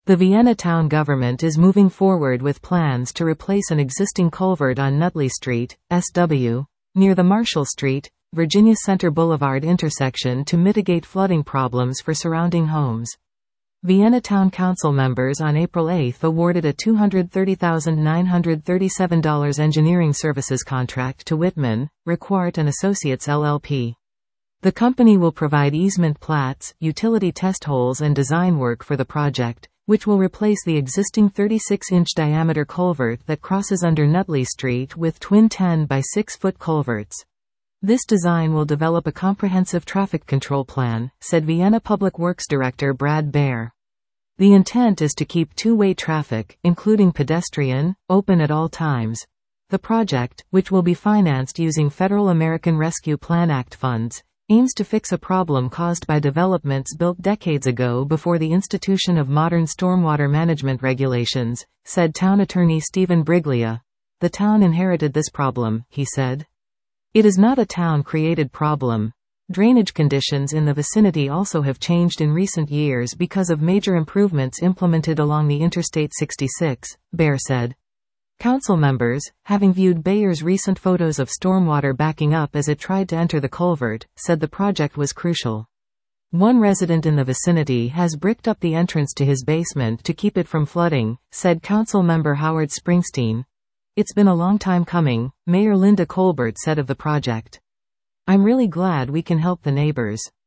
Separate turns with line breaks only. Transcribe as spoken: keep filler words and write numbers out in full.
The Vienna town government is moving forward with plans to replace an existing culvert on Nutley Street, S W, near the Marshall Street, Virginia Center Boulevard intersection to mitigate flooding problems for surrounding homes. Vienna Town Council members on April eighth awarded a two hundred thirty thousand nine hundred thirty-seven dollars engineering services contract to Whitman, Requart and Associates L L P. The company will provide easement plats, utility test holes and design work for the project, which will replace the existing thirty-six inch diameter culvert that crosses under Nutley Street with twin ten by six foot culverts. This design will develop a comprehensive traffic control plan, said Vienna Public Works Director Brad Baer. The intent is to keep two-way traffic, including pedestrian, open at all times. The project, which will be financed using Federal American Rescue Plan Act funds, aims to fix a problem caused by developments built decades ago before the institution of modern stormwater management regulations, said Town Attorney Stephen Briglia. The town inherited this problem, he said. It is not a town-created problem. Drainage conditions in the vicinity also have changed in recent years because of major improvements implemented along the Interstate sixty-six, Baer said. Council members, having viewed Bayer's recent photos of stormwater backing up as it tried to enter the culvert, said the project was crucial. One resident in the vicinity has bricked up the entrance to his basement to keep it from flooding, said Council member Howard Springsteen. It's been a long time coming, Mayor Linda Colbert said of the project. I'm really glad we can help the neighbors.